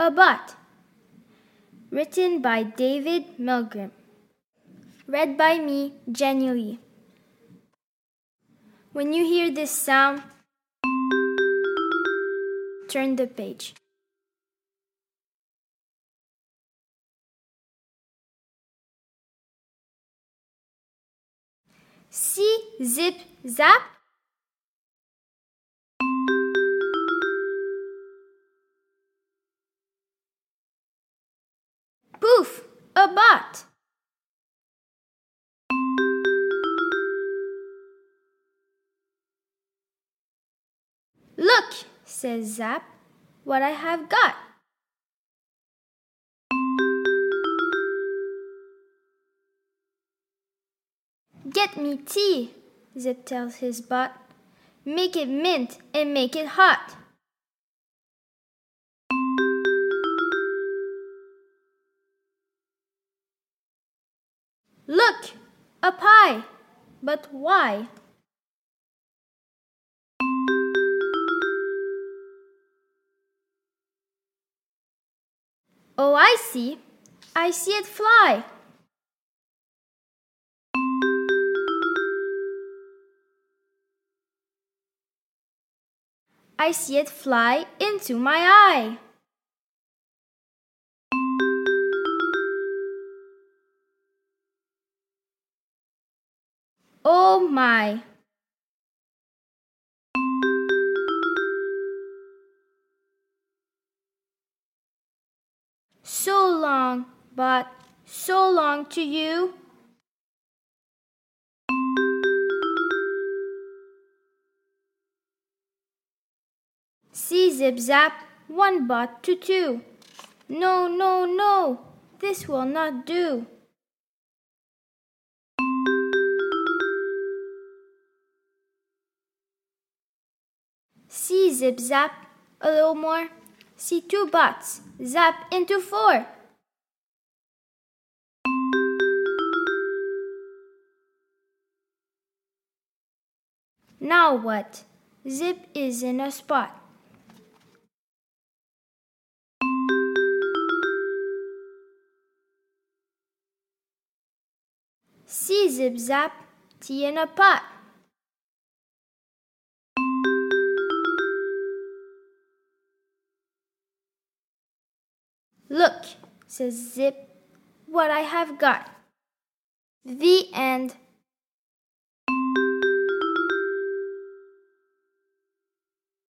A Bot. Written by David Milgrim. Read by me, Jenny Lee. When you hear this sound, turn the page. See, zip, zap. Poof, a bot. Look, says Zap, what I have got. Get me tea, Zip tells his bot. Make it mint and make it hot. Look, a pie. But why? Oh, I see. I see it fly. I see it fly into my eye. Oh my! So long, but so long to you. See, Zip Zap, one bot to two. No, no, no, this will not do. See, Zip Zap, a little more. See, two bots, zap into four. Now what? Zip is in a spot. See, Zip Zap, tea in a pot. Look, says Zip, what I have got. The end.